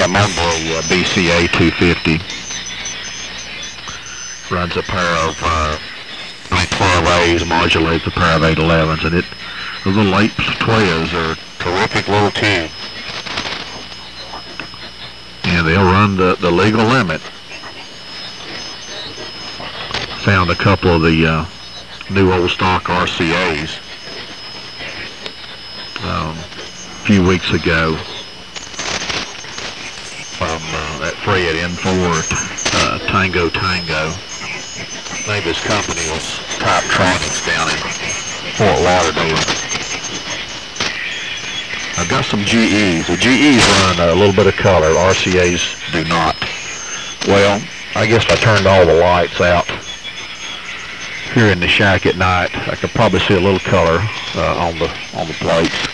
got Marlboro BCA 250. Runs a pair of 12A's, modulates a pair of 811s, and the little 812s are terrific little tune. And they'll run the legal limit. Found a couple of the new old stock RCAs a few weeks ago from that Fred N4 Tango. Maybe his company was Typetronics down in Fort Lauderdale. I've got some GEs. The GEs run a little bit of color. RCAs do not. Well, I guess if I turned all the lights out here in the shack at night, I could probably see a little color on the plates.